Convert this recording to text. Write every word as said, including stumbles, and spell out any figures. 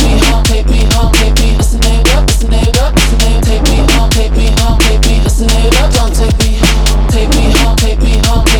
me home, take me home, take me. Listen it up, listen it up, listen it. Take me home, take me home, take me. Listen it up, don't take me home, take me home, take me home.